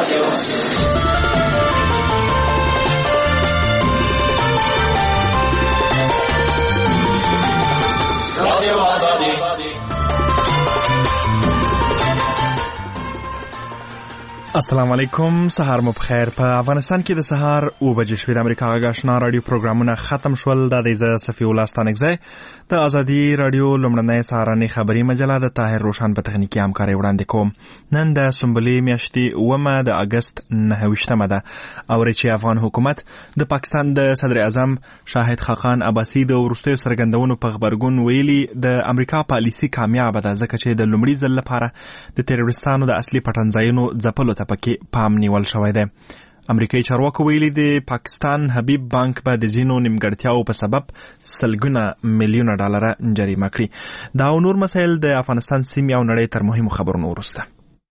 السلام علیکم، سهار مو بخیر. په افغانستان کې د سهار 9 بجې شوې. د امریکا غږ آشنا رادیو پروګرامونه ختم شول. د دې صفي الله ستانګزی د ازادي رادیو لومړنۍ سهارنۍ خبري مجله د طاهر روشن په تخنیکي همکاري وړاندې کوم. نن د سنبلې میاشتې 9 د اگست 9 ده او چې افغان حکومت د پاکستان د صدر اعظم شاهد خاقان عباسي د وروستیو څرګندونو په خبرګون ویلي د امریکا پالیسي کامیاب ده، ځکه چې د لومړي ځل لپاره د تروریستانو د اصلي پټنځایونو ځپلو ته پکې پام نیول شوی دی. امریکایي چارواکو ویلي د پاکستان حبیب بانک به د ځینو نیمګړتیاو په سبب سلګونه میلیونه ډالر جریمه کړي. دا او نور مسایل د افغانستان سیمې او نړۍ تر مهمو خبرونو وروسته.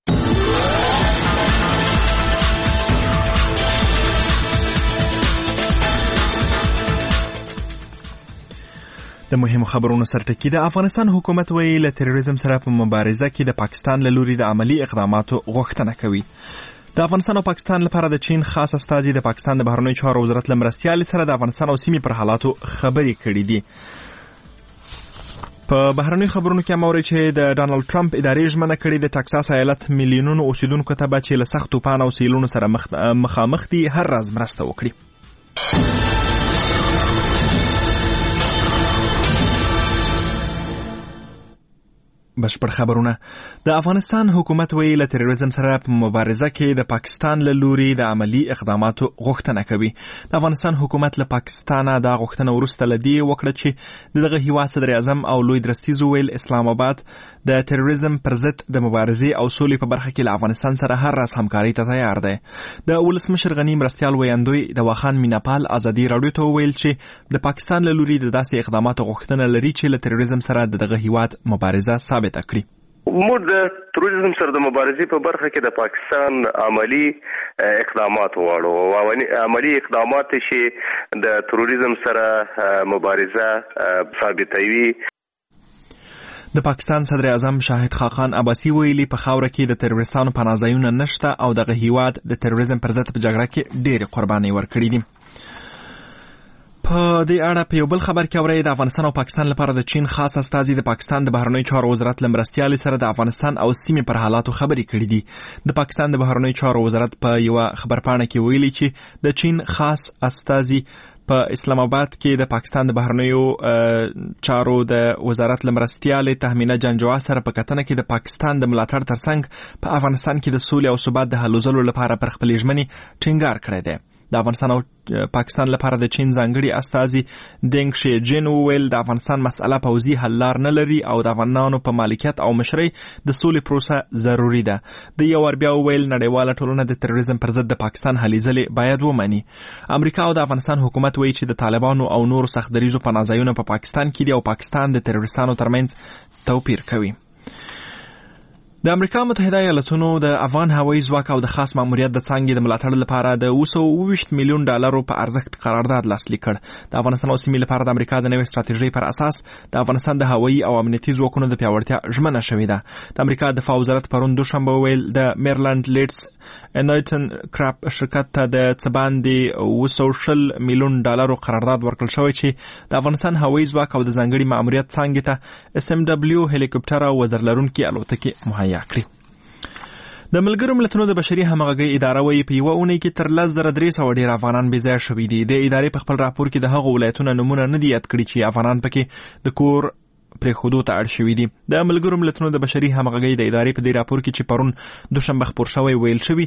د مهمو خبرونو سرټکی د افغانستان حکومت ویلي له تروریزم سره په مبارزه کې د پاکستان له لوري د عملی اقداماتو غوښتنه کوي. د افغانستان او پاکستان لپاره د چین خاص استازي د پاکستان د بهرنیو چارو وزارت له مرستیال سره د افغانستان او سیمې پر حالاتو خبرې کړې دي. په بهرنیو خبرونو کې امر چې د ډانلډ ټرمپ ادارې ژمنه کړې د ټکساس ایالت میلیونونو اوسیدونکو ته به چې له سخت طوفان او سیلونو سره مخامخ دي هر راز مرسته وکړي. بشپړ خبرونه. د افغانستان حکومت ویلي له تروریزم سره په مبارزه کې د پاکستان له لوري د عملی اقداماتو غوښتنه کوي. د افغانستان حکومت له پاکستانه دا غوښتنه وروسته لدی وکړه چې دغه هیواد صدر اعظم او لوی درستیز ویل اسلام آباد د تروریزم پر ضد د مبارزې او سولې په برخه کې له افغانستان سره هر راز همکاري ته تیار دی. د ولسمشر غنی مرستیال ویاندوی د واخان میناپال ازادي رادیو ته ویل چې د پاکستان له لوري د داسې اقداماتو غوښتنه لري چې له تروریزم سره دغه هیواد مبارزه ثابت کړي. موږ د تروریزم سره د مبارزې په برخه کې د پاکستان عملی اقدامات غواړو او عملی اقدامات چې د تروریزم سره مبارزه ثابتوي. د پاکستان صدر اعظم شاهد خاقان عباسي ویلي په خاوره کې د تروریستانو پناهځایونه نشته او دغه هیواد د تروریزم پر ضد په جګړه کې ډېرې قربانۍ ورکړي دي. په دې اړه په یو بل خبر کې اورئ د افغانستان او پاکستان لپاره د چین خاص استازي د پاکستان د بهرنیو چارو وزارت له مرستیال سره د افغانستان او سیمې پر حالاتو خبرې کړې دي. د پاکستان د بهرنیو چارو وزارت په یو خبرپاڼه کې ویلي چې د چین خاص استازي په اسلام آباد کې د پاکستان د بهرنیو چارو د وزارت له مرستیال تهمینه جنجوا سره په کتنه کې د پاکستان د ملاتړ ترڅنګ په افغانستان کې د سولې او ثبات د هلو ځلو لپاره پر خپلې ژمنې ټینګار کړی دی. د افغانستان او پاکستان لپاره د چین ځانګړي استازي دینګ شي جین ویل د افغانستان مسأله پوځي حل لار نه لري او د افغانانو په مالکیت او مشرۍ د سولې پروسه ضروري ده. د یو ور بیا ویل نړیواله ټولنه د تروریزم پر ضد د پاکستان هلې ځلې باید ومني. امریکا او د افغانستان حکومت وایي چې د طالبانو او نور سخت دریزو پناهځایونه په پاکستان کې دي او پاکستان د تروریستانو ترمنځ توپیر کوي. د امریکا متحده ایالاتونو د افغان هوایي ځواک او د خاص ماموریت د څانګې د ملاتړ لپاره د 220 میلیون ډالرو په ارزښت قرارداد لاسلیک کړ. د افغانستان او سیمې لپاره د امریکا د نوې ستراتیژۍ پر اساس د افغانستان د هوایي او امنیتي ځواکونو د پیاوړتیا ژمنه شوې ده. د امریکا دفاع وزارت پرون دوشنبه ویل د میرلند لیډز انایټن کراپ شرکت ته د څباندې 200 میلیون ډالرو قرارداد ورکړل شوی چې د افغانستان هوایي ځواک او د ځانګړي ماموریت څانګې ته SMW هلیکوپټر او وزر لرونکي الوتکې مهیا کړي. د ملګرو ملتونو د بشري همغږۍ اداره وایي په یوه اونۍ کې تر 10,300 ډېر افغانان بې ځایه شوي دي. د ادارې په خپل راپور کې د هغو ولایتونو نومونه نه دي یاد کړي چې افغانان پکې د کور پرېښودو ته اړ شوي دي. د ملګرو ملتونو د بشري همغږۍ د ادارې په دې راپور کې چې پرون دوشنبه خپور شوی ویل شوي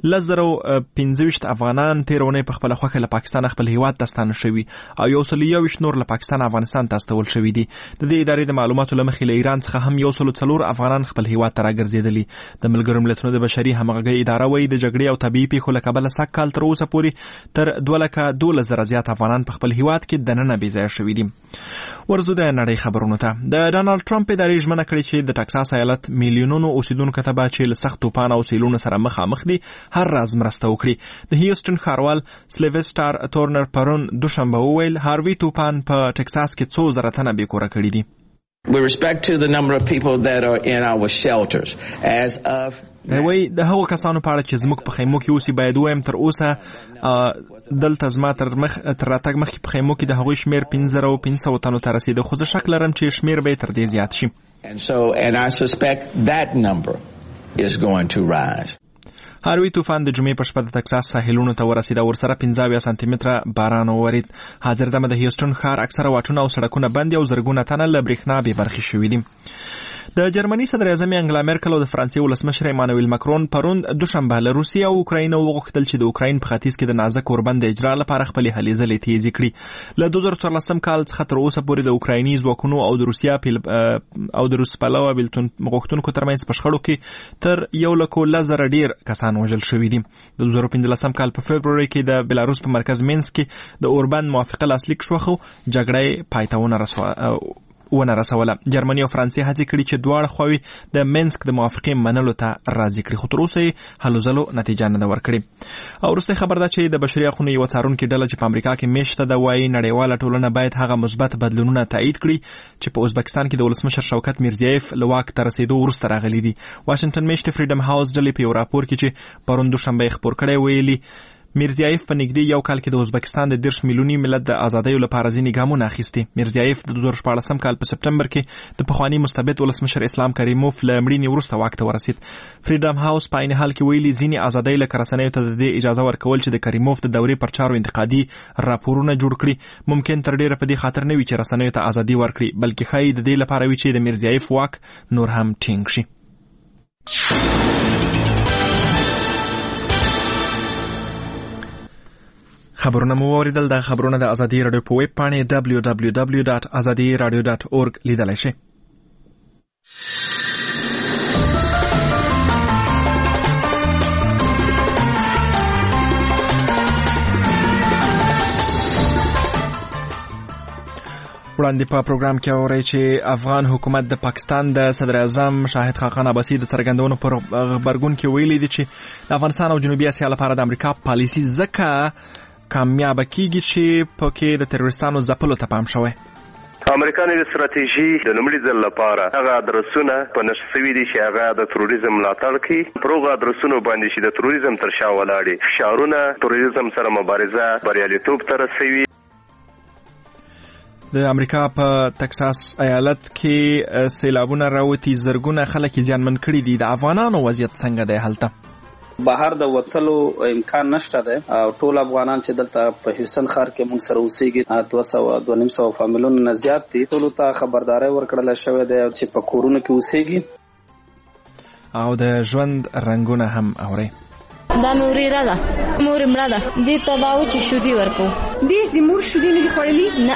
10,025 افغانان تېره اونۍ په خپله خوښه له پاکستانه خپل هیواد ته ستانه شوي او 121 نور له پاکستان افغانستان ته استول شوي دي. د دې ادارې د معلوماتو له مخې له ایران څخه هم 104 افغانان خپل هیواد ته راګرځېدلي. د ملګرو ملتونو د بشري همغږۍ اداره وایي د جګړې او طبیعي پیښو له کبله سږ کال تر اوسه پورې تر 212,000 زیات افغانان په خپل هیواد کې دننه بې ځایه شوي دي. ورځو د نړۍ خبرونو ته. د ډانلډ ټرمپ ادارې ژمنه کړې چې د ټکساس ایالت میلیونونو اوسیدونکو ته به چې له سخت طوفان او سیلونو سره مخامخ دي هر راز مرسته وکړي. د هیوستن ښاروال سلیوسټر تورنر پرون دوشنبه وویل هاروي طوفان په ټکساس کې 2,000 تنه بې کوره کړي دي. With respect to the number of people that are in our shelters, as of وای د هغو کسانو په اړه چې زموږ په خیمو کې اوسي باید وایم تر اوسه دلته زما تر راتګ مخکې په خیمو کې د هغوی شمیر 1500 تنو ته رسیده، خو زه شک لرم چې شمیر به تر دې زیات شي. And I suspect that number is going to rise. هاروی طوفان د جمعې په شپه د تکساس ساحلونو ته ورسید او ورسره 15 سانتي متره باران وورید. حاضر دمه د هیوستن ښار اکثره واټونه او سړکونه بند او زرګونه تنه له برېښنا بې برخې شوي دي. د جرمني صدر اعظم انګلا مرکل او د فرانسې ولسمشر ایمانوئل ماکرون پرون دوشنبه له روسیې او اوکراین وغوښتل چې د اوکراین په ختیځ کې د نازک اوربند اجرا لپاره خپلې هلې ځلې تیزې کړي. له 2014 کال څخه تر اوسه پورې د اوکرایني ځواکونو او د روسیا او د روس پلوه بیلتون غوښتونکو ترمنځ په شخړو کې تر 1,00,000 ډیر کسان وژل شوي دي. د 2015 کال په فبروري کې د بلاروس په مرکز مینسک کې د اوربند موافقه لاسلیک شوه، خو جګړه پای ته ونه رسوله. جرمني او فرانسې هڅې کړي چې دواړه خواوې د مینسک د موافقې منلو ته راضي کړي، خو تر اوسه یې هلو ځلو نتیجه نه ده ورکړې. او وروستی خبر ده چې د بشري حقونو یوه څارونکې ډله چې په امریکا کې میشته ده وایي نړیواله ټولنه باید هغه مثبت بدلونونه تایید کړي چې په ازبکستان کې د ولسمشر شوکت میرزیایف له واک ته رسېدو وروسته راغلي دي. واشنګټن میشتې فریډم هاوس ډلې په یو راپور کې چې پرون دوشنبه یې خپور کړی ویلي میرزیایف په نږدې یو کال کې د ازبکستان د 10 میلیوني ملت د ازادیو لپاره ځینې ګامونه اخیستي. میرزیایف د 2014 کال په سپټمبر کې د پخواني مستبد ولسمشر اسلام کریموف له مړینې وروسته واک ته ورسید. فریډم هاوس په عین حال کې ویلي ځینې ازادۍ لکه رسنیو ته د دې اجازه ورکول چې د کریموف د دورې پر چارو انتقادي راپورونه جوړ کړي ممکن تر ډیره په دې خاطر نه وي چې رسنیو ته ازادي ورکړي، بلکې ښایي د دې لپاره وي چې د میرزیایف واک نور هم ټینګ شي. خبرونه مو اوریدل. د خبرونه د ازادي رادیو په ویب پاڼې www.azadiradio.org لیدلای شئ. وړاندې په پروګرام کې اورئ چې افغان حکومت د پاکستان د صدر اعظم شاهد خاقان عباسي د څرګندونو پر غبرګون کې ویلي دي چې د افغانستان او جنوبي اسیا لپاره د امریکا پالیسي ځکه کامیاب کیږي چې پکې د تروریستانو ځپلو ته پام شوی. امریکا نوې ستراتیژي د لومړي ځل لپاره هغه ادرسونه په نشر شوي دي چې هغه د تروریزم ملاتړ کوي. پر هغو ادرسونو باندې چې د تروریزم تر شا ولاړ فشارونه تروریزم سره مبارزه بریالیتوب ته رسوي. د امریکا په تکساس ایالت کې سیلابونه راوتی، زرګونه خلک زیانمن کړي دي. د افغانانو وضعیت څنګه دی هلته؟ بهر د وتلو امکان نشته ده او ټول افغانان چې دلته په هیوستن ښار کې موږ سره اوسېږي 200 فامیلونو نه زیات دي. ټول ته خبرداري ورکړل شوې ده چې په کورونو کې اوسېږي او د ژوند رنگونه هم اوري. دا موري را ده، مور مړه ده، دې ته دا و چې شودي ورکو. دې د مور شودي نه خوړلې نه.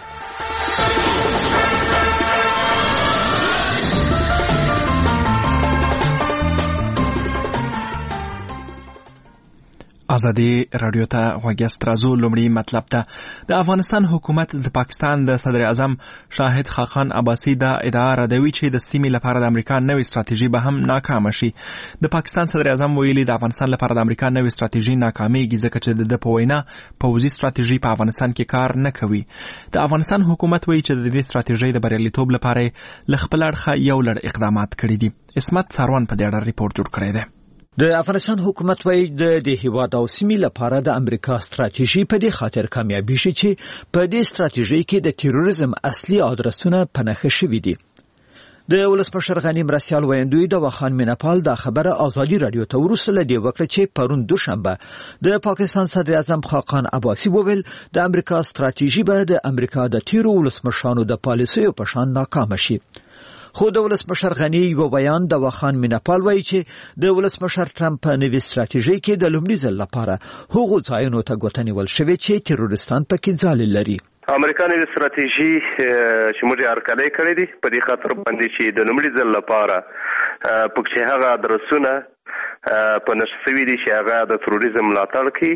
ازادي رادیو ته غوږیاست. راځو لومړی مطلب ته. د افغانستان حکومت د پاکستان د صدر اعظم شاهد خاقان عباسي دا ادعا ردوي چې د سیمې لپاره د امریکا نوې ستراتیژي به هم ناکامه شي. د پاکستان صدر اعظم ویلي د افغانستان لپاره د امریکا نوې ستراتیژي ناکامېږي ځکه چې د په وینا پوځي ستراتیژي په افغانستان کې کار نه کوي. د افغانستان حکومت وایي چې د دې ستراتیژۍ د بریالیتوب لپاره له خپل اړخه یو لړ اقدامات کړي دي. اسمت ساروان په دې اړه ریپورت جوړ کړی دی. د افغانستان حکومت وایي د هیواد او سیمې لپاره د امریکا ستراتیژي په دې خاطر کامیابی شي چې په دې ستراتیژۍ کې د تروریزم اصلي ادرسونه پنهخه شوي دي. د ولسمشر غنی مرسیال ویندوی د وخان مینپال دا خبره ازادي رادیو ته ورسله دی وکړه چې پرون دوشنبه د پاکستان صدر اعظم خاقان عباسي وویل د امریکا ستراتیژي به د امریکا د تیرو ولسمشرانو د پالیسیو په شان ناکام شي. خو د ولسمشر غنی یو بیان د وخان مینپال وایي چې د ولسمشر ټرمپ په نوې ستراتیژۍ کې د لومړي ځل لپاره هغو ځایونو ته ګوته نیول شوې چې تروریستان پکې ځای لري. امریکا نوې ستراتیژي چې موږ یې هرکلی کړی دي په دې خاطر باندې چې د لومړي ځل لپاره پکې هغه ادرسونه په نشر شوي دي چې هغه د تروریزم ملاتړ کوي،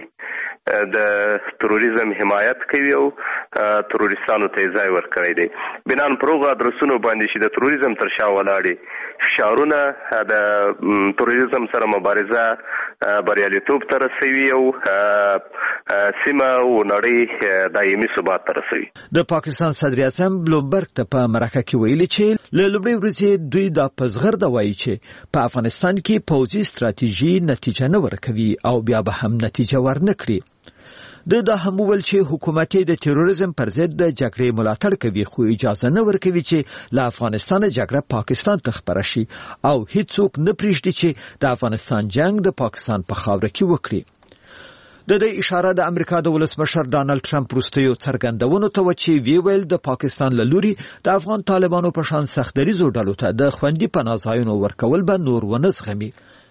د تروریزم حمایت کوي او تروریستانو ته ځای ورکړی دی. بنان پر هغو ادرسونو باندې چې د تروریزم تر شا ولاړې فشارونه د تروریزم سره مبارزه بریالیتوب ته رسوي او سیمه او نړۍ دایمي ثبات ته رسوي. د پاکستان صدر اعظم بلومبرګ ته په مرکه کې ویلي چې له لومړۍ ورځې دوی دا پزغر د وایي چې په افغانستان کې پوځي ستراتیژي نتیجه نه ورکوي او بیا به هم نتیجه ورنکړي. دا هم ویل چې حکومت د تروریزم پر ضد د جګړې ملاتړ کوي، خو اجازه نه ورکوي چې له افغانستان جګړه پاکستان ته خپره شي او هیڅوک نه پریږدي چې د افغانستان جنگ د پاکستان په خاوره کې وکړي. د دې اشاره د امریکا د ولسمشر ډانلډ ټرمپ وروستیو څرګندونو ته و چې ویل د پاکستان له لوري د افغان طالبانو په شان سختدریزو ډلو ته د خوندي پناه ځایونو ورکول به نور ونه زغمي.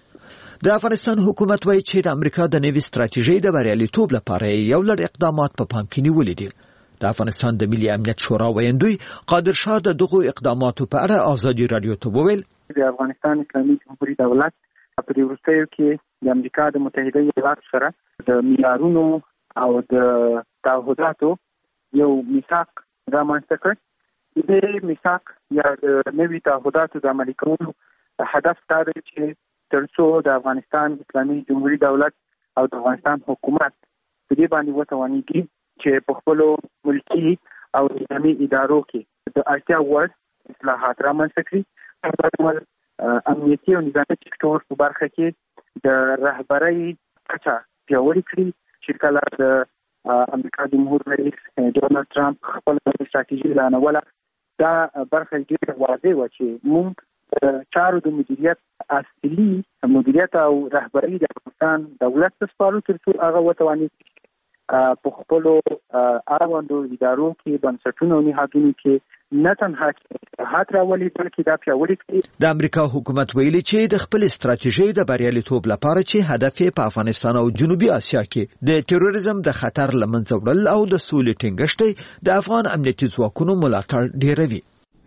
د افغانستان حکومت وایي چې د امریکا د نوي ستراتیژۍ د بریالیتوب لپاره یو لړ اقدامات په پام کې نیولي دي. د افغانستان د ملي امنیت شورا ویاندوی قادر شاه د دغو اقداماتو په اړه ازادي رادیو ته وویل د افغانستان اسلامي جمهوریت دولت په دې وروستیو کې د امریکا د متحده ایالاتو سره د معیارونو او د تعهداتو یو میثاق رامنځته کړ. دې میثاق یا د نوي تعهداتو د عملي کولو هدف دا دی چې ترڅو د افغانستان اسلامي جمهوریت دولت او د افغانستان حکومت په دې باندې وتوانیږي چې په خپلو ملکي او اسلامي ادارو کې د اړتیا وړ اصلاحات رامنځته کړي. همدارنګه امنیتي او نظامي سکتور په برخه کې د رهبرۍ کچه پیاوړې کړي چې کله د امریکا جمهور رئیس ډونالډ ټرمپ خپل ستراتیژي اعلانوله، دا برخه ډېره واضح وه چې موږ چارو د مدیریت اصلي مدیریت او رهبري د افغانستان دولت ته سپارو ترڅو هغه وتواني په خپلو اړوندو ادارو کې بنسټونو او نهادونو کې نه تنها اصلاحات راولي بلکې دا پیاوړي کړي. د امریکا حکومت ویلي چې د خپل ستراتیژۍ د بریالیتوب لپاره چې هدف یې په افغانستان او جنوبي اسیا کې د تروریزم د خطر له منځه وړل او د سولې ټینګښت د افغان امنیتي ځواکونو ملاتړ ډیروي.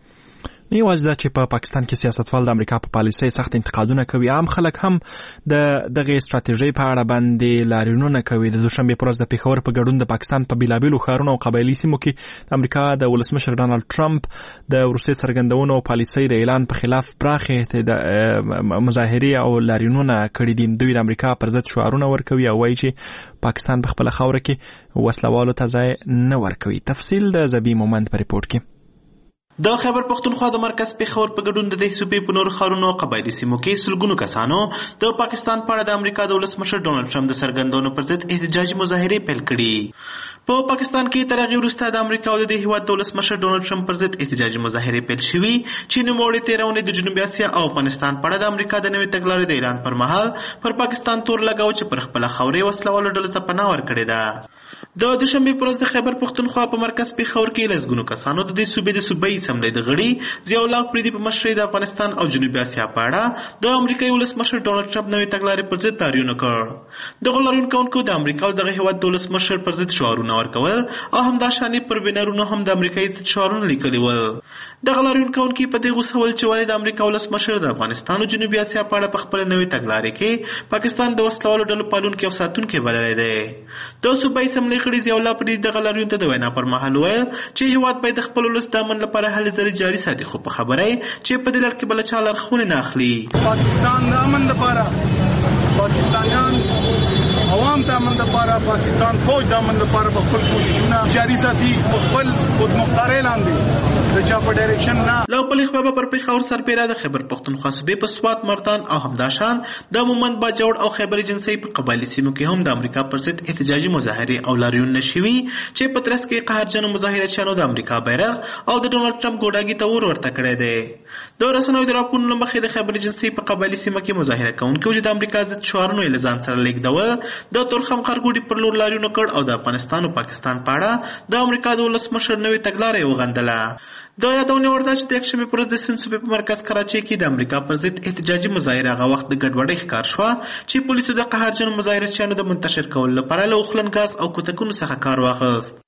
نه یوازې دا چې په پاکستان کې سیاستوال د امریکا په پالیسۍ سخت انتقادونه کوي، عام خلک هم د دغه ستراتیژۍ په اړه باندې لاریونونه کوي. د دوشنبې پر ورځ د پیښور په ګډون د پاکستان په بیلابیلو ښارونو او قبایلي سیمو کې د امریکا د ولسمشر ډانلډ ټرمپ د وروستي څرګندونو او پالیسۍ د اعلان په خلاف پراخې د مظاهرې او لاریونونه کړي دي. دوی د امریکا پر ضد شعارونه ورکوي او وایي چې پاکستان په خپله خاوره کې وسلوالو ته ځای نه ورکوي. تفصیل د زبی مومند په ریپورت کې. د خیبر پختونخوا د مرکز پیښور په ګډون د دې صوبې په نورو ښارونو او قبایلي سیمو کې سلګونو کسانو د پاکستان په اړه د امریکا د ولسمشر ډونالډ ټرمپ د څرګندونو پر ضد احتجاجي مظاهرې پیل کړي. په پاکستان کې تر هغې وروسته د امریکا او د دې هېواد د ولسمشر ډونالډ ټرمپ پر ضد احتجاجي مظاهرې پیل شوي چې نوموړې تېرونې د جنوبي اسیا او افغانستان په اړه د امریکا د نوې تګلارې د اعلان پر مهال پر پاکستان تور لګاو چې پر خپله خاورې وسلوالو ډلو ته پناه ورکړې ده. د دوشنبې پر ورځ د خیبر پختونخوا په مرکز پیښور کې لسګونو کسانو د دې صوبې د صوبایي اسمبلۍ د غړي ضیاء الله فریدي په مشرۍ د افغانستان او جنوبي اسیا په اړه د امریکایي ولسمشر ډونالډ ټرمپ نوې تګلارې پر ضد لاریون وکړ. دغو لاریون کوونکو د امریکا او دغه هېواد د ولسمشر پر ضد شعارونه ورکول او همداشانې پر بینرونو هم د امریکایي ضد شعارونه لیکلي ول. دغه لاریون کوونکي په دې غوسه ول چې ولې د امریکا ولسمشر د افغانستان او جنوبي اسیا په اړه په خپله نوې تګلارې کې پاکستان د وسلوالو ډلو پالونکي او ساتونکی بللی دی. د صوبایي اسمبلۍ غړي ضیاء الله فریدي دغه لاریون ته د وینا پر مهال ویل چې هېواد باید د خپل ولس د امن لپاره هلې ځلې جاري ساتي، خو په خبره چې په دې لړ کې بله چا لارښوونې نه اخلي. پاکستان د امن لپاره، پاکستانیان عوام د امن لپاره، پاکستان فوج د امن لپاره په خپل کوششونه جاري ساتي، په خپل خودمختارۍ لاندې د چا په ډایرکشن نه. له بلې خوا به پر پیښور سربیره د خیبر پښتونخوا صوبې په سوات، مردان او همداشان د مومند باجوړ او خیبر ایجنسۍ په قبایلي سیمو کې هم د امریکا پر ضد احتجاجي مظاهرې او لاریونونه شوي چې په ترڅ کې قهرجنو مظاهرچیانو د امریکا بیرغ او د ډونالډ ټرمپ ګوډاګي ته ور ورته کړی دی. د رسنیو د راپورونو له مخې د خیبر ایجنسۍ په قبایلي سیمه کې مظاهره کوونکو چې د امریکا ضد شعارونه یې له ځان سره لېږدول د تورخم ښارګوټي پر لور لاریون وکړ او د افغانستان او پاکستان په اړه د امریکا د ولسمشر نوې تګلاره یې وغندله. د یادونې وړ ده چې د یکشنبې پر ورځ د سند صوبې په مرکز کراچۍ کې د امریکا پر ضد احتجاجي مظاهره هغه وخت د ګډوډۍ ښکار شوه چې پولیسو د قهرجنو مظاهرچیانو د منتشر کولو لپاره له اوښلن ګاز او کوتکونو څخه کار واخیست.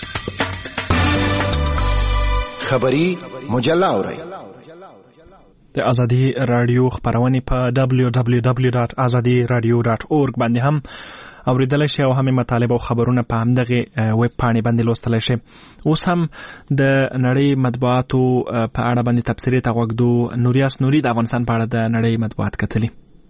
خبری مجله اورئ. د ازادي رادیو خبرونه په www.azadiradio.org باندې هم اوریدل شي او هم مطالب او خبرونه په همدغه ویب پاڼې باندې لوستل شي. اوس هم د نړۍ مطبوعاتو په اړه باندې تبصرې ته وګدو. نوریاس نوري د افغانستان په اړه د نړۍ مطبوعات کتلي.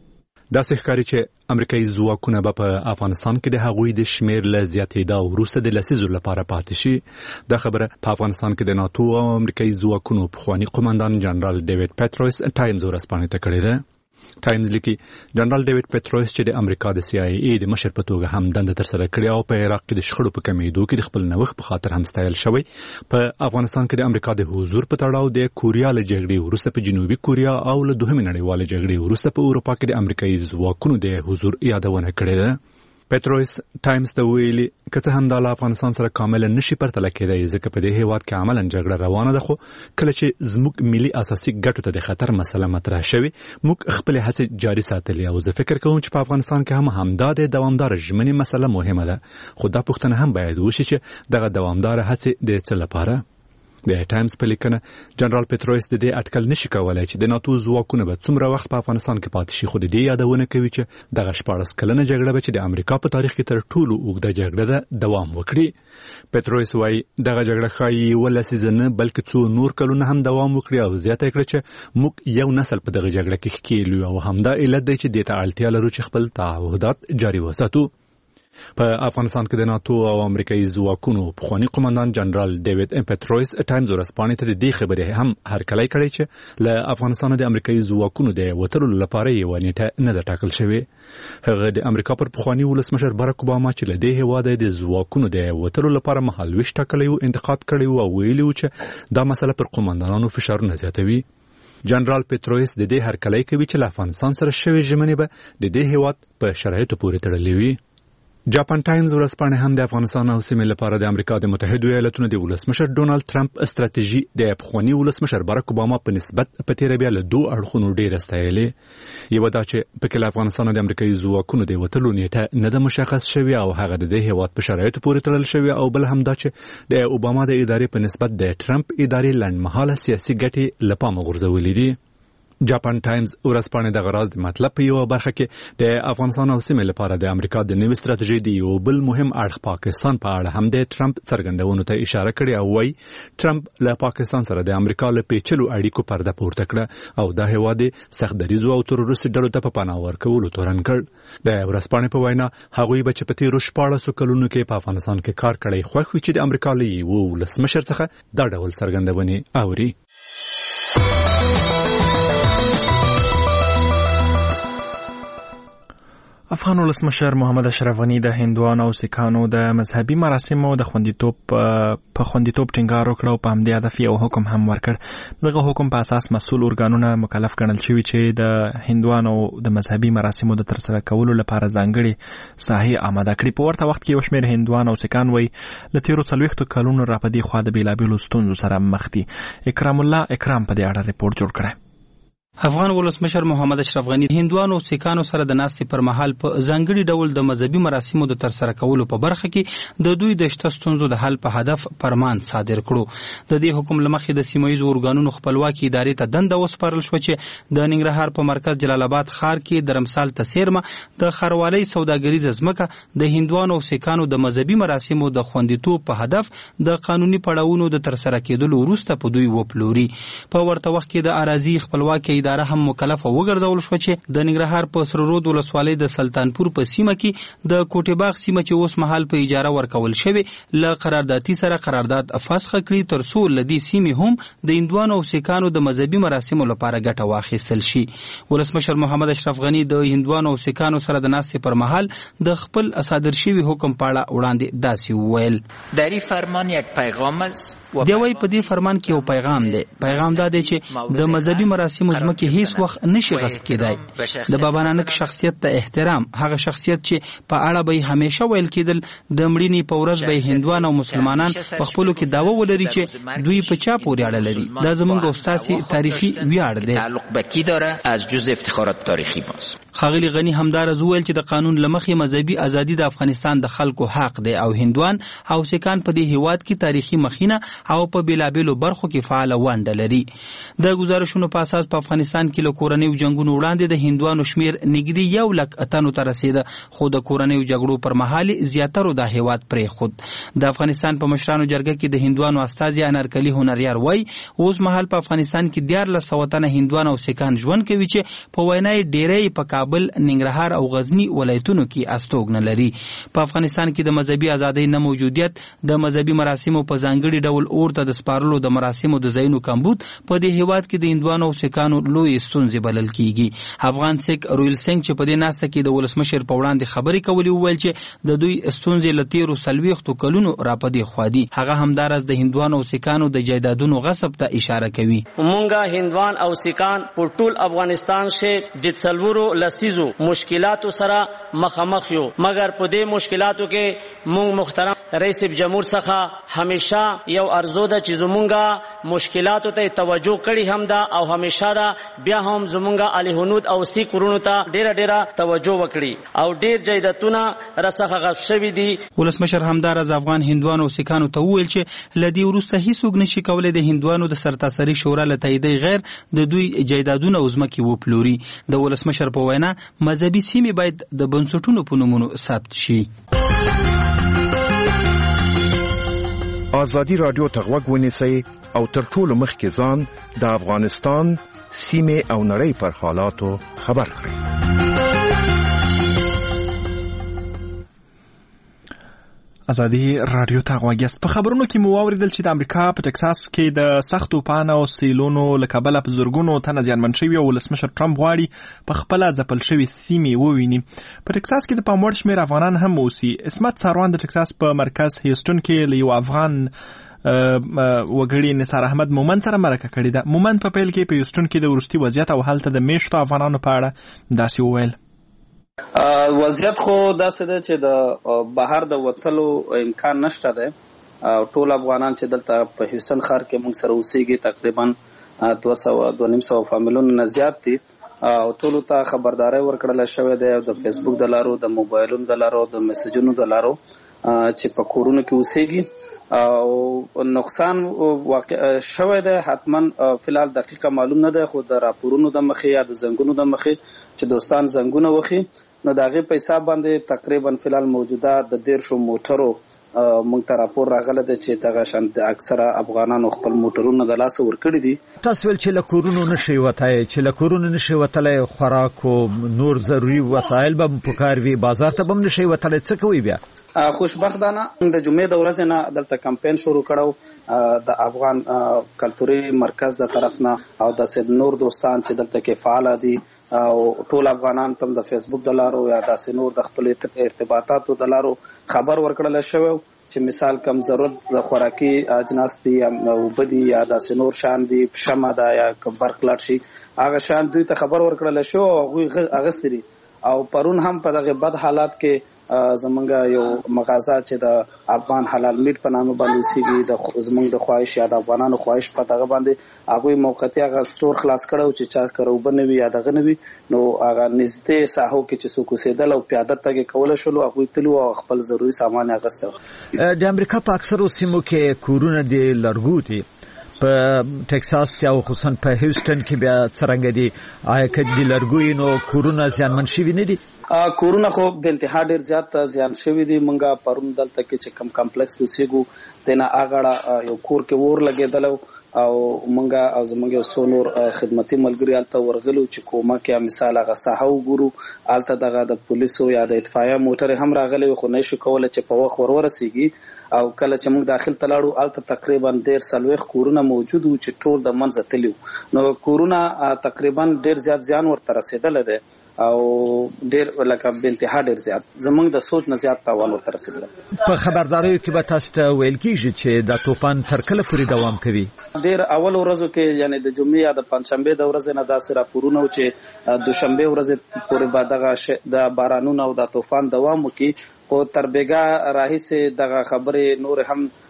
دا ښکاري چې امریکایي ځواکونه به په افغانستان کې د هغوی د شمیر له زیاتېدا وروسته د لسیزو لپاره پاتې شي. دا خبره په افغانستان کې د ناتو او امریکایي ځواکونو پخوانی قومندان جنرال ډیوډ پټرویس ټایمز ورسپانې ته کړې ده. ټایمز لیکي جنرال ډیوډ پټرویس چې د امریکا د سی آی ای د مشر په توګه هم دنده ترسره کړې او په عراق کې د شخړو په کمیدو کې د خپل نوښت په خاطر هم ستایل شوی، په افغانستان کې د امریکا د حضور په تړاو د کوریا له جګړې وروسته په جنوبي کوریا او له دوهمې نړیوالې جګړې وروسته په اروپا کې د امریکایي ځواکونو د حضور یادونه کړې ده. پټرویس ټایمز ته ویلي که څه هم د افغانستان سره کاملا نشي پرتله کېدای ځکه په دې هیواد کې عملاً جګړه روانه ده، خو کله چې زموږ ملي اساسي ګټو ته د خطر مسله مطرح شوي موږ خپل هڅې جاري ساتلې او زه فکر کوم چې په افغانستان کې هم همدا د دوامدار ژمنې مسله مهمه ده، خو دا پوښتنه هم باید وشي چې دغه دوامدار هڅې د څه لپاره. د ټایمز په لیکنه جنرال پټرویس د دې اټکل نشي کولای چې د ناتو ځواکونه به څومره وخت په افغانستان کې پاتې شي، خو د دې یادونه کوي چې دغه 14 کلنه جګړه به چې د امریکا په تاریخ کې تر ټولو اوږده جګړه ده دوام وکړي. پټرویس وايي دغه جګړه ښایي ولسیزه نه بلکې څو نور کلونه هم دوام وکړي او زیاته کړي چې موږ یو نسل په دغه جګړه کې ښکېلو او همدا علت دی چې د ته اړتیا لرو چې خپل تعهدات جاري وساتو. په افغانستان کې د ناتو او امریکایي ځواکونو پخوانی قومندان جنرال ډیوډ پټرویس ټایمز ورسپانې ته د دې خبرې هم هرکلی کړی چې له افغانستان د امریکایي ځواکونو د وتلو لپاره یې ونیټه نه ده ټاکل شوې. هغه د امریکا پر پخوانی ولسمشر باراک اوباما چې له دې هیواده د ځواکونو د وتلو لپاره مهالویش ټاکلی او انتقاد کړی او ویلي چې دا مسله پر قومندانانو فشارونه زیاتوي. جنرال پټرویس د دې هرکلی کوي چې له افغانستان سره شوې ژمنې به د دې هیواد په شرایطو پورې تړلې وي. جاپان ټایمز ورسپانې هم د افغانستان او سیمې لپاره د امریکا د متحدو ایالاتونو د ولسمشر ډونالد ټرمپ استراتیژي د پخوانی ولسمشر باراک اوباما په نسبت په تیر بیا له دوه اړخونو ډیره ستایلې. یو دا چې په کې افغانستان د امریکایي ځواکونو د وتلو نیټه نه د مشخص شوی او هغه د هیواد په شرایطو پورې تړل شوی، او بل هم دا چې د اوباما د ادارې په نسبت د ټرمپ ادارې لنډمهاله سیاسي ګټې له پامه غورځولې دي. جاپان ټایمز ورسپانې د غراض د مطلب په یو برخه کې د افغانستان او سیمې لپاره د امریکا د نوې ستراتیژۍ د یو بل مهم اړخ پاکستان په اړه هم د ټرمپ څرګندونو ته اشاره کړې او وايي ټرمپ له پاکستان سره د امریکا له پیچلو اړیکو پرده پورته کړه او د هیواد سخت دریزو او تروریستي ډلو ته په پناه ورکولو تورن کړ. د ورسپانې په وینا هغوی به چې په تیرو 14 کلونو کې په افغانستان کې کار کړی خوښ وي چې د امریکا له یو ولسمشر څخه دا ډول څرګندونې اوري. افغان ولسمشر محمد اشرف غنی د هندوانو او سیکانو د مذهبي مراسمو د خوندیتوب ټینګار وکړ او په همدې هدف یو حکم هم ورکړ. دغه حکم په اساس مسؤل ارګانونه مکلف ګڼل شوي چې د هندوانو د مذهبي مراسمو د ترسره کولو لپاره ځانګړي ساحې آماده کړي. په ورته وخت کې یو شمېر هندوان او سیکان وایي له تیرو 40 کلونو راپدې خوا د بیلابیلو ستونزو سره مخ دي. اکرام الله اکرام په دې اړه ریپورت جوړ کړی. افغان ولسمشر محمد اشرف غنی هندوانو او سیکانو سره د ناستې پر مهال په ځانګړي ډول د مذهبي مراسمو د ترسره کولو په برخه کې د دوی د شته ستونزو د حل په هدف فرمان صادر کړو. د دې حکم له مخې د سیمه‌ییزو ارګانونو خپلواکي ادارې ته دنده وسپارل شوه چې د ننګرهار په مرکز جلال آباد ښار کې د رمسال تسیرمه د ښاروالۍ سوداګریزه ځمکه د هندوانو او سیکانو د مذهبي مراسمو د خوندیتوب په هدف د قانوني پړاوونو د ترسره کېدلو وروسته په دوی وپلوري. په ورته وخت کې د اراضي خپلواکي اداره هم مکلف وګرځول شو چې د ننګرهار په سرورود ولسوالۍ د سلطانپور په سیمه کې د کوټه باغ سیمه چې اوس مهال په اجاره ورکول شوی ل قراردادي سره قرارداد فسخ کړي ترڅو لدی سیمه هم د هندوانو او سیکانو د مذهبي مراسمو لپاره ګټه واخیستل شي. ولسمشر محمد اشرف غنی د هندوانو او سیکانو سره د ناستې پر مهال د خپل صادر شوی حکم په اړه وړاندې داسې وویل. در این فرمان یک پیغام است. دی وای په دې فرمان کې یو پیغام دی. پیغام دا دی چې د مذهبي مراسمو ځمکې هیڅ وخت نشي غصب کېدای. د بابا نانک شخصیت ته احترام، هغه شخصیت چې په اړه به همیشه ویل کېدل د مړینې په ورځ به هندوان او مسلمانان په خپلو کې دعوه ولري چې دوی په چا پورې اړه لري. دا زموږ استاسي تاریخي ویاړ دی. تعلق به کی داره از جزء افتخارات تاریخی ماست. خاغلی غنی همدارز ویل چې د قانون لمخې مذهبي ازادي د افغانستان د خلکو حق دی او هندوان او سیکان په دې هیواد کې تاریخي مخینه او په بیلابیلو برخو کې فعال ونډه لري. د گزارشونو په اساس په افغانستان افغانستان کې له کورنیو جنگونو وړاندې د هندوانو شمیر نږدې 1 لک اتنو ته رسیده، خو د کورنیو جګړو پر مهال زیاترو د هیواد پرې خود. د افغانستان په مشرانو جرګه کې د هندوانو استازي انارکلي هنریار وای اوس مهال په افغانستان کې 1400 تنه هندوان او سیکان ژوند کوي چې په وینای ډیری په کابل، ننګرهار او غزنی ولایتونو کې استوګنه لري. په افغانستان کې د مذهبي ازادۍ نه موجودیت، د مذهبي مراسمو په ځانګړي ډول اورته د سپارلو د مراسمو د ځایونو کمبود په دې هیواد کې د هندوانو او سیکانو لوی ستونزې بلل کیږي. افغان سیک رویل سنگ چې په دې ناسته کې د ولسمشر په وړاندې خبرې کولې وویل چې د دوی ستونزې له تیرو 40 کلونو راپدې خوا دي. هغه همدارس د هندوانو او سیکانو د جایدادونو غصب ته اشاره کوي. مونږه هندوان او سیکان په ټول افغانستان کې د څلورو لسیزو مشکلاتو سره مخامخ یو، مګر په دې مشکلاتو کې مونږ محترم رئیس جمهور څخه همیشه یو ارزو ده چې زمونږه مشکلاتو ته توجه کړي هم ده او همیشه را بیا هم زمونږه علي هنود او سیک ورونو ته ډیره توجه وکړي او ډیر جایدادونه رسخه غصب شوي دي. ولسمشر همدارس افغان هندوانو او سیکانو ته وویل چې لدی وروسته هیڅوک نشي کولای د هندوانو د سرتاسري شورا له تاییدي غیر د دوی جایدادونه او ځمکې وپلوري. د ولسمشر په وینا مذهبي سیمې باید د بنسټونو په نومونو ثبت شي. آزادی رادیو ته غوږ ونیسئ او تر ټولو مخکې ځان د افغانستان سیمې او نړۍ پر حالاتو خبر کړئ. ازادي رادیو ته غوږیاست. په خبرونو کې مو واوریدل چې د امریکا په ټکساس کې د سخت طوفان او سیلونو له کبله په زرګونو تنه زیانمن شوي او ولسمشر ټرمپ غواړي په خپله ځپل شوي سیمې وویني. په ټکساس کې د پام وړ شمېر افغانان هم اوسي. اسمت ساروان د ټکساس په مرکز هیوستون کې له یو افغان وګړي نثار احمد مومن سره مرکه کړې ده. مومن په پیل کې په هیوستون کې د وروستي وضعیت او هلته د میشتو افغانانو په اړه داسې وویل. وضعیت خو داسې ده چې د بهر د وتلو امکان نشته ده. ټول افغانان چې دلته په هیوستن ښار کې موږ سره اوسېږي تقریبا 200 فامیلونو نه زیات دي او ټولو ته خبرداري ورکړل شوې ده د فیسبوک د لارو، د موبایلونو د لارو، د میسجونو د لارو چې په کورونو کې اوسېږي او نقصان واقع شوی ده. حتما فلحال دقیقه معلوم نه ده، خو د راپورونو د مخې یا د زنګونو د مخې چې دوستان زنګونه وخی نو د هغې په حساب باندې تقریبا فلحال موجوده د 150 موټرو موږ ته راپور راغلی دی چې دغه شان اکثره افغانانو خپل موټرونه د لاسه ورکړي دي. تاسو ویل چې له کورونو نشئ وتلی، چې له کورونو نشئ وتلی، خوراک او نور ضروري وسایل به په کار وي، بازار ته به هم نشئ وتلی، څه کوئ بیا؟ خوشبختانه د جمعې د ورځې نه دلته کمپین شروع کړو د افغان کلتوري مرکز د طرف نه او د نور دوستان چې دلته کې فعال دي او ټول افغانان تم د فیسبوک د لارو یا د نور د خپل ارتباطاتو د لارو خبر ورکړل شوی چې مثال کم ضرورت د خوراکي اجناس دي او بدی یا د نور شان دي شمه دا یا برق لاړ شي هغه شان دوی ته خبر ورکړل شو او هغه سری او پرون هم په دغه بد حالات کې زمونږ یو مغازه چې د افغان حلال میټ په نامه باندې اوسېږي د زمونږ د خواهش یا د افغانانو خواهش په دغه باندې هغوی موقتي هغه سټور خلاص کړو چې چا کروبه نه وي یا دغه نه وي نو هغه نږدې ساحو کې چې څوک اوسېدل او پیاده تګ کولی شولو هغوی تلو او خپل ضروري سامان یې اخیستی. د امریکا په اکثرو سیمو کې کورونه د لرګو دي، په ټکساس کې او خصوصا په هیوستن کې بیا څرنګه دي؟ آیا که د لرګو نو کورونه زیانمن شوي نه دي؟ کورونه خو به انتها ډیر زیات زیان شوي دي. مونږه پرون دلته کې چې کم کمپلیکس اوسېږو دنه اغاړه یو کور کې ور لګېدل او مونږه او زمونږ یو څو نور خدمتي ملګري هلته ورغلو چې کومه کې مثال هغه ساحه وګورو. هلته دغه د پولیسو یا د اطفایه موټرې هم راغلی خو نه شو کولی چې په وخت ورسېږي او کله چې موږ داخل ته لاړو هلته تقریبا 140 کورونه موجود وو چې ټول د منځه تللي وو. نو کورونه تقریبا ډیر زیات زیان ورته رسېدلی دی او ډیر لکه به انتها ډیر زیات زمونږ د سوچ نه زیات تاوان ورته رسېدلی. په خبرداریو کې به تاسو ته ویل کېږي چې دا طوفان تر کله پورې دوام کوي؟ ډیر اول ورځو کې یعنی د جمعې یا د پنجشنبې د ورځې نه داسې راپورونه و چې دوشنبې ورځې پورې به دغه د بارانونو او د طوفان دوام وکړي خو تر بیګا راهیسې دغه خبرې نور هم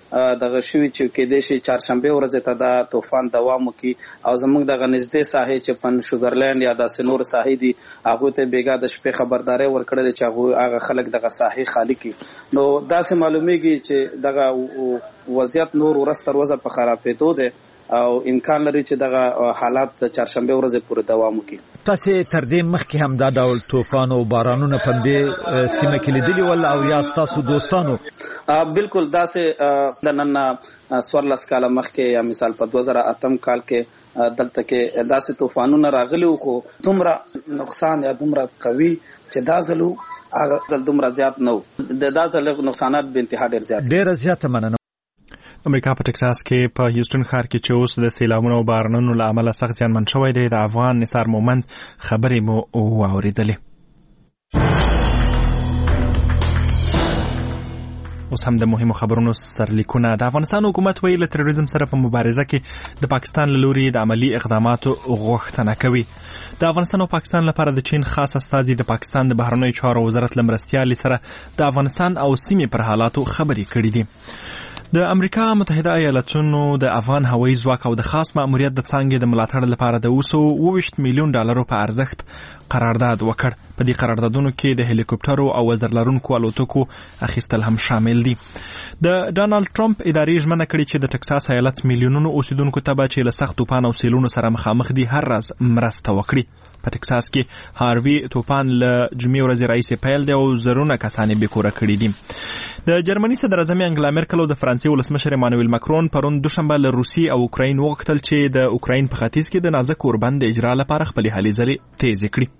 دغه شوی چې کې د شي چهارشنبه ورځ ته دا طوفان دوام وکي او زموږ دغه نږدې ساحې چې پن شوګرلند یا د سنور ساحې دي هغه ته بیګا د شپې خبرداري ورکړل چې هغه خلک دغه ساحې خالی کی نو دا سه معلومیږي چې دغه وضعیت نور ورستر وځه په خرابېدو ده او امکان لري چې دغه حالات د چهارشنبه ورځ پورې دوام وکړي. تاسو تر دې مخکې هم دا ډول طوفان او بارانونه په دې سیمه کې لیدلي ول او یا تاسو دوستانو؟ بالکل دا سه د نن 14 کال مخکې یا مثال په 2008 کال کې دلته کې داسې طوفانونه راغلي خو دومره نقصان یا دومره قوي چې دا زلو هغه دومره زیات نه و دا زلو نقصانات به انتها ډیر زیات مننه. امریکا په ټکساس کې په هیوستن ښار کې چې اوس د سیلابونو او بارانونو له امله سخت زیانمن شوی دی د افغان نثار مومند خبرې مو واورېدلې. اوس هم د مهمو خبرونو سرلیکونه. د افغانستان حکومت ویلي له تروریزم سره په مبارزه کې د پاکستان له لوري د عملی اقداماتو غوښتنه کوي. د افغانستان او پاکستان لپاره د چین خاص استازي د پاکستان د بهرنیو چارو وزارت له مرستیالۍ سره د افغانستان او سیمې پر حالاتو خبرې کړې دي. د امریکا متحده ایالاتونو د افغان هوایي ځواک او د خاص ماموریت د څانګې د ملاتړ لپاره د $22 میلیون په ارزښت قرارداد وکړ. په دې قراردادونو کې د هلیکوپټرو او وزر لرونکو الوتکو اخیستل هم شامل دي. د ډانلډ ټرمپ ادارې ژمنه کړې چې د ټکساس ایالت میلیونونو اوسیدونکو ته به چې له سخت طوفان او سیلونو سره مخامخ دي هر ورځ مرسته وکړي. په ټکساس کې هاروی طوفان له جمعې ورځې راهیسې پیل دی او زرونه کسان یې بېکوره کړي دي. د جرمني صدر اعظم انګلا میرکل او د فرانسې ولسمشر ایمانویل ماکرون پرون دوشنبه له روسیې او اوکراین وغوښتل چې د اوکراین په ختیځ کې د نازک اوربند د اجرا لپاره خپلې هلې ځلې تیزې کړي.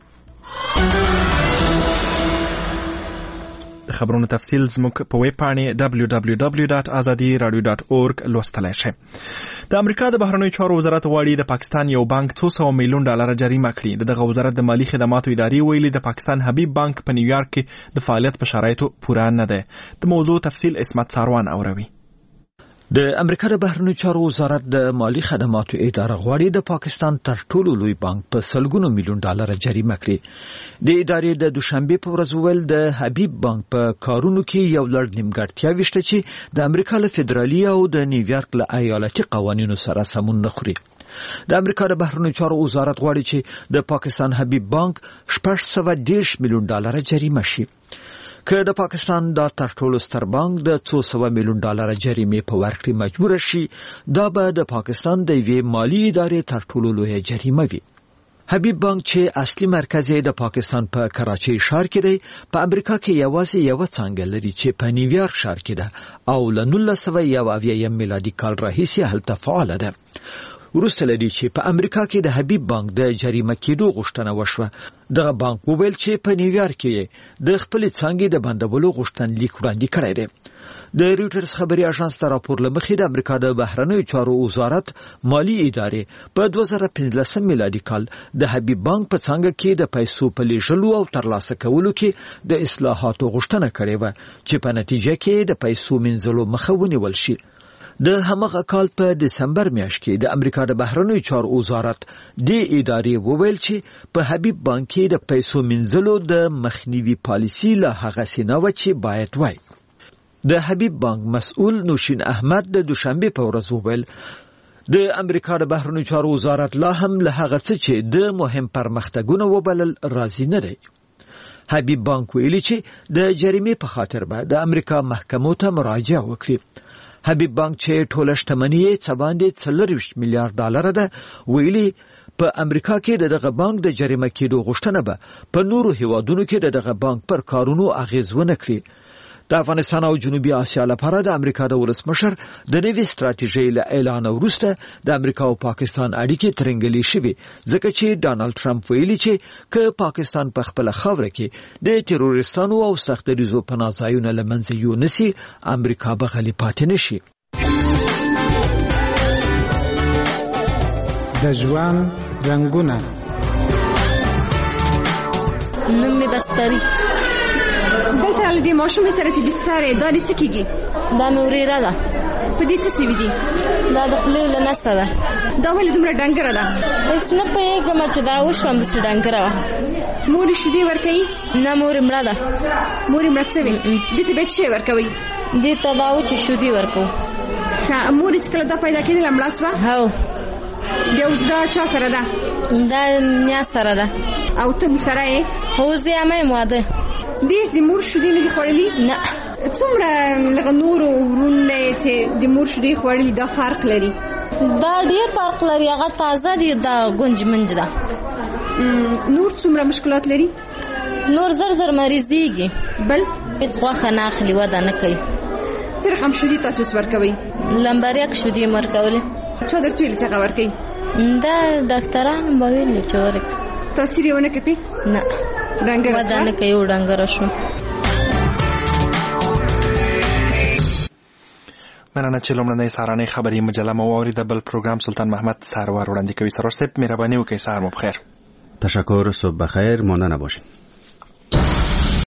د خبرونو تفصیل زموږ په ویب پاڼې www.azadiradio.org لوستلی شئ. د امریکا د بهرنیو چارو وزارت غواړي د پاکستان یو بانک $200 میلیون جریمه کړي. دغه وزارت د مالی خدماتو ادارې ویلي د پاکستان حبیب بانک په نیویارک کې د فعالیت په شرایطو پوره نه دی. د موضوع تفصیل اسمت ساروان اوروي. د امریکا د بهرنیو چارو وزارت د مالی خدماتو اداره غواړي د پاکستان تر ټولو لوی بانک په $100 میلیون جریمه کړي. د ادارې د دوشنبه په ورځ ویل د حبیب بانک په کارونو کې یو لړ نیمګړتیاوې شته چې د امریکا له فدرالي او د نیویارک له ایالتي قوانینو سره سمون نه خوري. د امریکا د بهرنیو چارو وزارت غواړي چې د پاکستان حبیب بانک $610 میلیون جریمه شي. که د پاکستان دا تر ټولو ستر بانک د $200 میلیون جریمې په ورکړې مجبور شي دا به د پاکستان د یوې مالی ادارې تر ټولو لویه جریمه وي. حبیب بانک چې اصلي مرکز یې د پاکستان په کراچۍ ښار کې دی په امریکا کې یوازې یو څنګه لري چې په نیویارک ښار کې ده او له 1991 میلادي کال راهیسې هلته فعاله ده. وروسته لدی چې په امریکا کې د حبیب بانک د جریمه کېدو غوښتنه وشوه. دغه بانک وویل چې په نیویارک کې د خپل څنګه د بندولو غوښتنلیک وړاندې کړی دی. د ریوټرز خبري اژانس ته راپور لمخې د امریکا د بهرنیو چارو وزارت مالی ادارې په 2015 میلادي کال د حبیب بانک په څنګه کې د پیسو په لیږلو او ترلاسه کولو کې د اصلاحاتو غوښتنه کړې و چې په نتیجه کې د پیسو منځلو مخه ونیول شي. د همغه کال په دسمبر میاشت کې د امریکا د بهرنیو چارو وزارت د ادارې وویل چې په حبیب بانک کې د پیسو منځلو د مخنیوي پالیسي له هغه سینه چې باید وای. د حبیب بانک مسؤل نوشین احمد د دوشنبه په ورځ وویل د امریکا د بهرنیو چارو وزارت لا هم له هغه څه چې د مهم پرمختګونو وبلل راضي نه دی. حبیب بانک ویلي چې د جریمې په خاطر به د امریکا محکمو ته مراجعه وکړي. حبیب بانک چې ټوله شتمني یې څه باندې $40 میلیارډ ده ویلي په امریکا کې دغه بانک د جریمه کېدو غوښتنه به په نورو هیوادونو کې دغه بانک پر کارونو اغیز ونه کړي. د افغانستان او جنوبي اسیا لپاره د امریکا د ولسمشر د نوې ستراتیژۍ له اعلان وروسته د امریکا او پاکستان اړیکې ترنګلې شوې ځکه چې ډانلډ ټرمپ ویلي چې که پاکستان په خپل خاوره کې د تروریستانو او سختدریزو پناه ځایونه له منځه یونسي امریکا به غلي پاتې نشي. د ژوند رنګونه نوم می بستری دلته له دې ماشومې سره چې بستر دا د څه کېږي؟ دا مې وریره ده. په دې څه سوي دي؟ دا د خولې له نسته ده. دا ولې دومره ډنګره ده؟ هېڅ نه پوهېږم چې دا وشوم چې ډنګره وه. مور یې شیدې ورکوي؟ نه مور یې مړه ده. مور یې مړه سوې؟ دې ته بیا څه شی ورکوئ؟ دې ته دا و چې شودي ورکو. مور چې کله دا پیدا کېدل مړه شوه؟ هو. بیا اوس دا چا سره ده؟ دا نیا سره ده. او ته مو سره یې؟ اوس د امه یم واده. دې د مور شودې نه دي خوړلي؟ نه. څومره لږ نورو ورونه چې د مور شودې خوړلي دا فرق لري؟ دا ډېر فرق لري. هغه تازه دي، دا ګونج منج ده. نور څومره مشکلات لري؟ نور زر مریضیږي. بل هیڅ غوښه نه اخلي، وده نه کوي. څه رقم شودې تاسو ورکوئ؟ لمبریک شودې مې ورکولې. چا درته ویل چې هغه ورکوي؟ دا ډاکټرانو به ویلي چې ورکړي. تاثیر یې ونه کړی؟ نه. ډنګره وده نه کوي، ډنګره شو. مننه چې لومړنۍ سهارنۍ خبري مجله مو واورېده. بل پروګرام سلطان محمد سرور وړاندې کوي. سرور صاحب مهرباني وکړئ. سهار مو بخیر. تشکر. صبح بخیر. مانده نباشید.